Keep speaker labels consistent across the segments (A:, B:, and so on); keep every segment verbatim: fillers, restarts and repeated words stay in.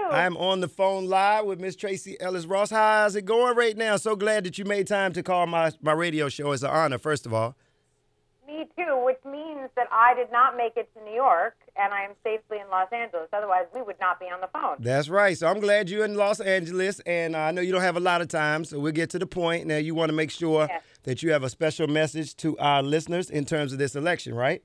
A: I'm on the phone live with Miss Tracy Ellis Ross. How's it going right now? So glad that you made time to call my, my radio show. It's an honor, first of all.
B: Me too, which means that I did not make it to New York, and I am safely in Los Angeles. Otherwise, we would not be on the phone.
A: That's right. So I'm glad you're in Los Angeles, and I know you don't have a lot of time, so we'll get to the point. Now, you want to make sure
B: Yes.
A: that you have a special message to our listeners in terms of this election, right?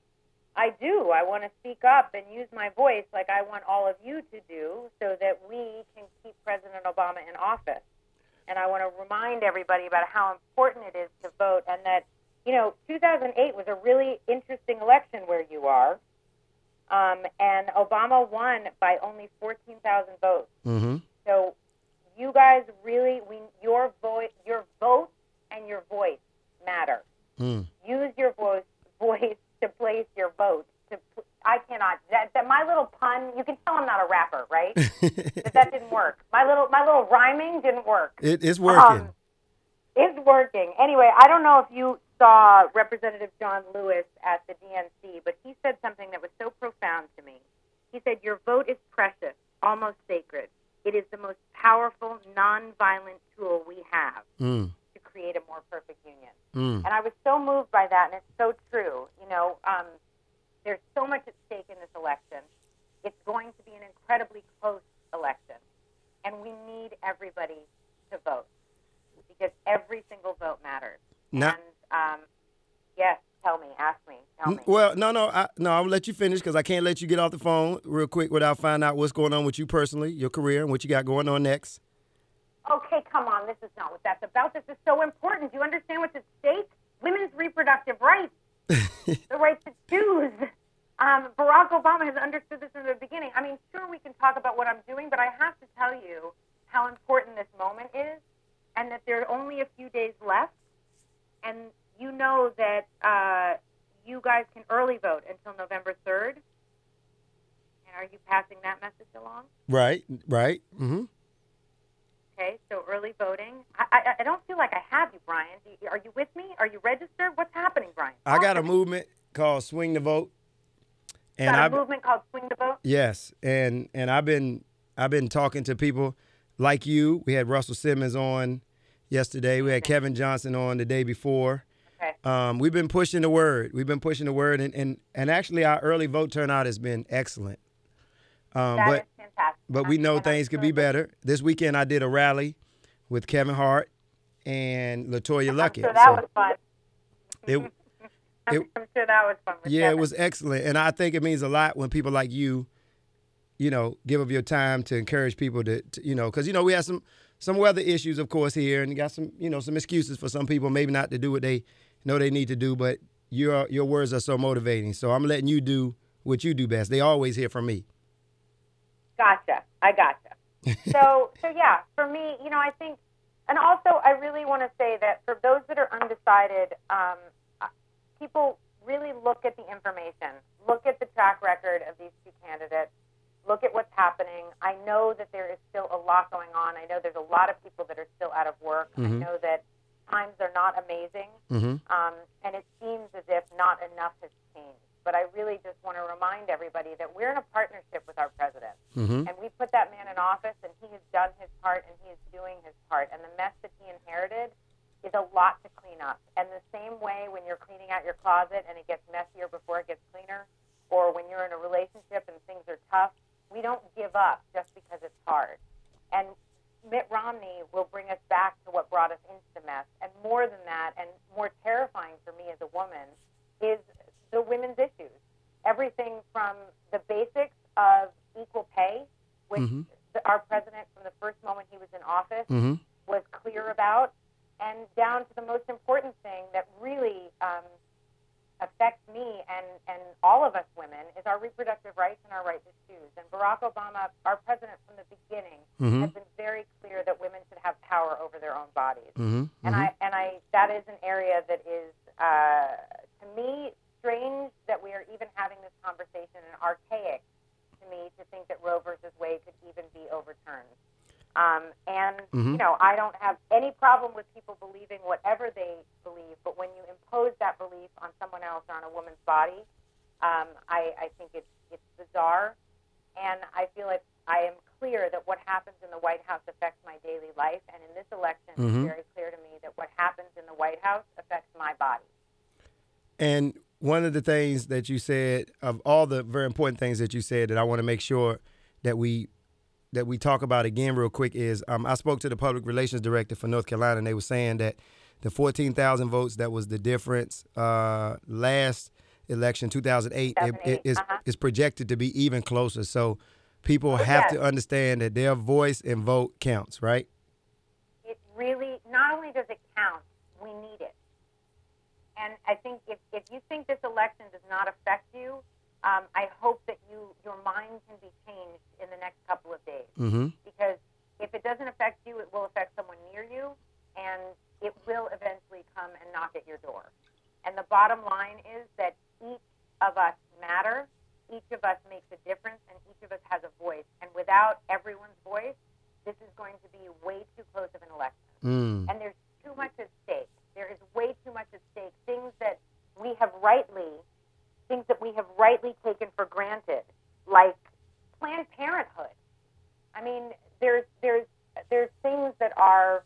B: I do. I want to speak up and use my voice like I want all of you to do so that we can keep President Obama in office. And I want to remind everybody about how important it is to vote, and that, you know, two thousand eight was a really interesting election where you are, um, and Obama won by only fourteen thousand votes.
A: Mm-hmm.
B: So you guys really, we, your, vo- your vote and your voice matter.
A: Mm.
B: Use your voice, voice to place your vote. To, I cannot. That, that my little pun. You can tell I'm not a rapper, right? But that didn't work. My little my little rhyming didn't work.
A: It, it's working.
B: Um, it's working. Anyway, I don't know if you saw Representative John Lewis at the D N C, but he said something that was so profound to me. He said, "Your vote is precious, almost sacred. It is the most powerful, nonviolent tool we have
A: Mm.
B: to create a more perfect union."
A: Mm.
B: And I was so moved by that, and it's so true. You know, um, there's so much at stake in this election. It's going to be an incredibly close election, and we need everybody to vote because every single vote matters.
A: Now,
B: and um, yes, tell me, ask me, tell me.
A: well, no, no, I, no. I'm gonna let you finish because I can't let you get off the phone real quick without finding out what's going on with you personally, your career, and what you got going on next.
B: Okay, come on. This is not what that's about. This is so important. Do you understand what's at stake? Women's reproductive rights, the right to choose. Um, Barack Obama has understood this from the beginning. I mean, sure, we can talk about what I'm doing, but I have to tell you how important this moment is, and that there are only a few days left. And you know that uh, you guys can early vote until November third. And are you passing that message along?
A: Right, right. Mm-hmm.
B: Okay, so early voting. I, I, I don't feel like I have you, Brian. Do you, are you with me? Are you registered? What's happening, Brian?
A: I got a
B: Talk to me.
A: movement called Swing the Vote, and
B: Got a
A: I've
B: movement called Swing the Vote?
A: yes, and and I've been I've been talking to people like you. We had Russell Simmons on yesterday. We had Kevin Johnson on the day before.
B: Okay.
A: Um, we've been pushing the word. We've been pushing the word, and and, and actually our early vote turnout has been excellent. Um,
B: That
A: but
B: is fantastic.
A: but we
B: I'm-
A: know
B: and I'm
A: things could be
B: sure that-
A: better. This weekend I did a rally with Kevin Hart and Latoya
B: I'm
A: Luckett.
B: sure that
A: So
B: was fun.
A: it,
B: I'm,
A: it-
B: I'm sure that was fun. With
A: yeah,
B: Kevin.
A: it was excellent, and I think it means a lot when people like you, you know, give of your time to encourage people to, to you know, because you know we have some some weather issues, of course, here, and you got some you know some excuses for some people maybe not to do what they know they need to do, but your your words are so motivating. So I'm letting you do what you do best. They always hear from me.
B: Gotcha. I gotcha. so, so yeah, for me, you know, I think, and also I really want to say that for those that are undecided, um, uh, people really look at the information, look at the track record of these two candidates, look at what's happening. I know that there is still a lot going on. I know there's a lot of people that are still out of work.
A: Mhm.
B: I know that times are not amazing,
A: Mm-hmm.
B: um, and it seems as if not enough has changed. But I really just want to remind everybody that we're in a partnership with our president.
A: Mm-hmm.
B: And we put that man in office, and he has done his part, and he is doing his part. And the mess that he inherited is a lot to clean up. And the same way when you're cleaning out your closet and it gets messier before it gets cleaner, or when you're in a relationship and things are tough, we don't give up just because it's hard. And Mitt Romney will bring us back to what brought us into the mess. And more than that, and more terrifying for me as a woman, is the women's issues. Everything from the basics of equal pay, which
A: Mhm.
B: the, our president, from the first moment he was in office,
A: Mm-hmm.
B: was clear about, and down to the most important thing that really um, affects me and, and all of us women is our reproductive rights and our right to choose. And Barack Obama, our president from the beginning,
A: Mhm.
B: has been very clear that women should have power over their own bodies.
A: Mm-hmm.
B: And I and I that is an area that is uh, to me strange that we are even having this conversation, and archaic to me to think that Roe versus Wade could even be overturned. Um, and
A: Mhm.
B: you know, I don't have any problem with people believing whatever they believe, but when you impose that belief on someone else or on a woman's body, um, I, I think it's it's bizarre, and I feel like I am clear that what happens in the White House affects my daily life, and in this election,
A: Mm-hmm.
B: it's very clear to me that what happens in the White House affects my body.
A: And one of the things that you said, of all the very important things that you said, that I want to make sure that we that we talk about again real quick is um, I spoke to the public relations director for North Carolina, and they were saying that the fourteen thousand votes that was the difference uh, last election, two thousand eight, it, it is,
B: uh-huh.
A: is projected to be even closer. So people
B: Oh,
A: have
B: yes.
A: to understand that their voice and vote counts, right?
B: It really, not only does it count, we need it. And I think if, if you think this election does not affect you, um, I hope that you your mind can be changed in the next couple of days.
A: Mm-hmm.
B: Because if it doesn't affect you, it will affect someone near you, and it will eventually come and knock at your door. And the bottom line is that each of us matter, each of us makes a difference, and each of us has a voice. And without everyone's voice, this is going to be way too close of an election.
A: Mm.
B: And there's too much at stake. There is way too much at stake. Things that we have rightly, things that we have rightly taken for granted, like Planned Parenthood. I mean, there's there's there's things that are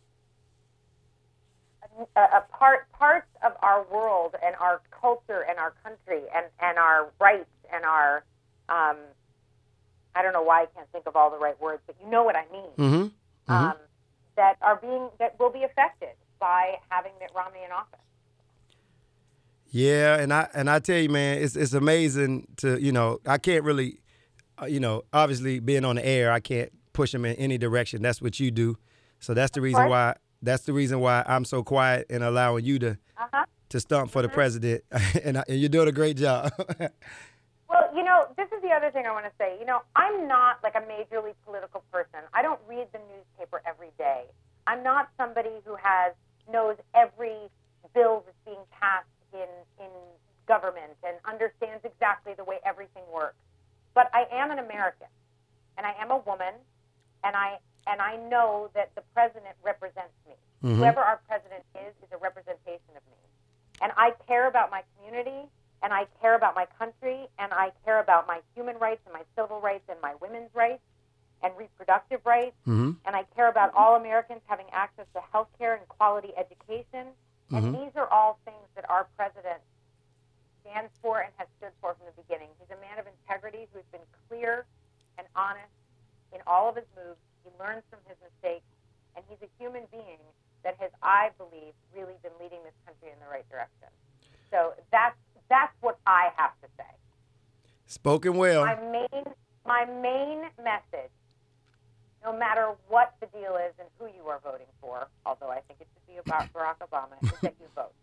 B: a, a part parts of our world and our culture and our country and, and our rights and our um, I don't know why I can't think of all the right words, but you know what I mean.
A: Mm-hmm. Mm-hmm.
B: Um, that are being that will be affected by having Mitt Romney in office.
A: Yeah, and I and I tell you, man, it's it's amazing to you know I can't really, uh, you know, obviously being on the air, I can't push him in any direction. That's what you do, so that's the
B: Of
A: reason
B: course.
A: why that's the reason why I'm so quiet and allowing you to
B: Uh-huh.
A: to stump for the
B: Mhm.
A: president, and, I, and you're doing a great job.
B: Well, you know, this is the other thing I want to say. You know, I'm not like a majorly political person. I don't read the newspaper every day. I'm not somebody who has knows every bill that's being passed in in government and understands exactly the way everything works. But I am an American, and I am a woman, and I and I know that the president represents me.
A: Mhm.
B: Whoever our president is is a representation of me, and I care about my community. And I care about my country, and I care about my human rights and my civil rights and my women's rights and reproductive rights.
A: Mm-hmm.
B: And I care about all Americans having access to health care and quality education. And
A: Mhm.
B: these are all things that our president stands for and has stood for from the beginning. He's a man of integrity who's been clear and honest in all of his moves. He learns from his mistakes, and he's a human being that has, I believe, really been leading this country in the right direction. So that's That's what I have to say.
A: Spoken well.
B: My main, my main message, no matter what the deal is and who you are voting for, although I think it should be about Barack Obama, is that you vote.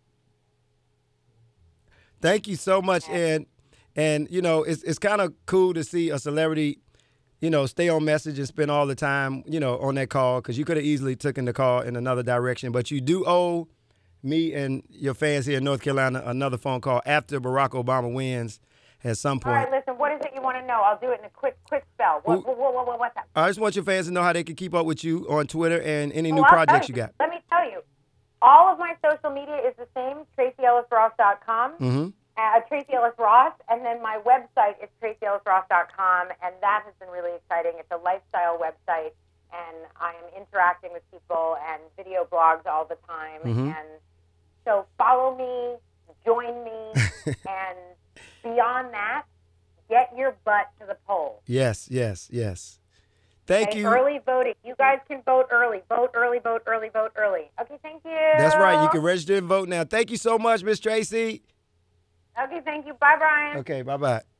A: Thank you so much, and and you know it's it's kind of cool to see a celebrity, you know, stay on message and spend all the time, you know, on that call, because you could have easily taken the call in another direction, but you do owe me and your fans here in North Carolina another phone call after Barack Obama wins at some
B: All
A: point.
B: right, listen, what is it you want to know? I'll do it in a quick quick spell. What,
A: Who-
B: what, what, what, what's that?
A: I just want your fans to know how they can keep up with you on Twitter and any new
B: Well, I'll
A: projects
B: tell
A: you got.
B: Let me tell you. All of my social media is the same, tracy ellis ross dot com.
A: Mm-hmm.
B: Uh, Tracy Ellis Ross, and then my website is tracy ellis ross dot com, and that has been really exciting. It's a lifestyle website, and I am interacting with people and video blogs all the time.
A: Mhm.
B: And so follow me, join me, and beyond that, get your butt to the polls.
A: Yes, yes, yes. Thank
B: Okay,
A: you.
B: Early voting. You guys can vote early. Vote early, vote early, vote early. Okay, thank you.
A: That's right. You can register and vote now. Thank you so much, Miss Tracy.
B: Okay, thank you. Bye, Brian.
A: Okay, bye-bye.